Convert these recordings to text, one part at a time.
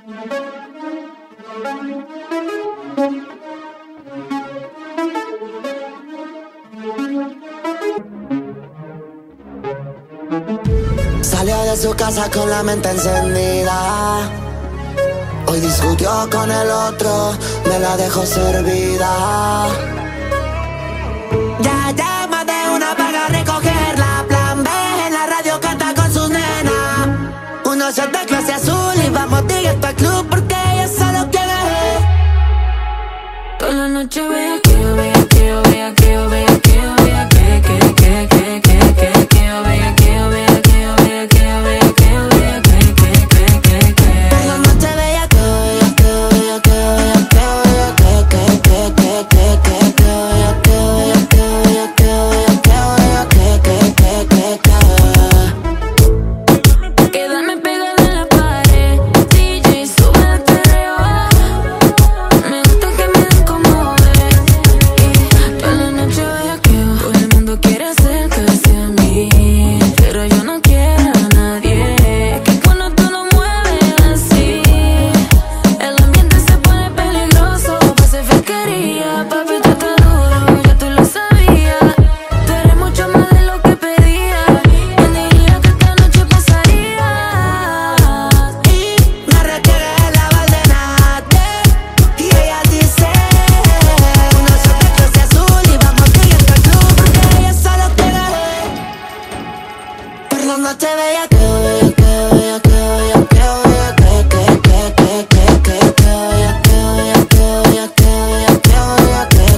Salió de su casa con la mente encendida. Hoy discutió con el otro, me la dejó servida. Ya llama de una para recogerla. Plan B en la radio canta con sus nenas. Uno shot de clase azul y vamos directo al club porque ella solo quiere. Toda la noche vea que yo vea, que yo vea, que yo vea, que yo vea, que yo vea, que yo vea, que yo vea, que yo vea, que yo vea, que yo vea, toda la noche vea que yo vea, que yo vea, que yo vea, que yo vea, que yo vea, que yo vea, que yo vea, que yo vea, que yo vea. Quédame pegada en la pared, DJ sube el perreo. Me gusta que me den como ves. Y toda la noche vea que todo el mundo quiere acercarse a mí, pero yo no quiero a nadie. Que cuando tú lo mueves así, el ambiente se pone peligroso. Pa' hacer fequería, papi, tú estás duro, ya tú lo sabías. Tú eres mucho más de lo que pedía. ¿Quién diría que esta noche pasaría? Y me requiere la Valdenate. Y ella dice: uno shot de clase azul y vamos directo al club porque ella solo quiere. Por la noche bella que yo vea, que yo vea, que yo vea, que yo vea, que yo vea, que yo vea, que yo vea, que yo vea, que yo vea, que yo vea, que yo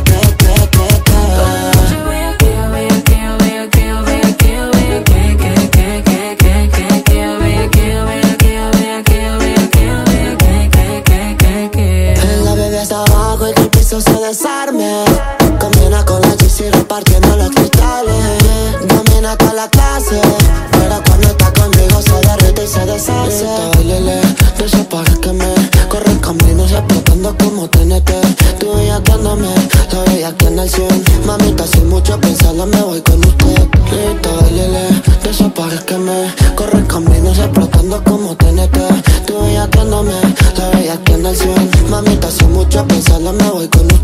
vea. Que yo vea, que yo vea, que yo vea, que yo vea, que yo vea, que yo vea, que yo vea, que yo vea, que yo vea, que. La bebé está abajo y que el piso se desarme. Combina con la GC repartiendo los cristales. Domina toda la clase, pero cuando está conmigo se derrite y se deshace. Bailele, desaparézqueme. Corre caminos explotando como TNT. Tú bellaqueándome, la bellaqueando al 100. Mamita, sin mucho pensarlo me voy con usted. Grita, bailele, desaparézqueme. Corre caminos explotando como TNT. Tú bellaqueándome, la bellaqueando al 100. Mamita, sin mucho pensarlo me voy con usted.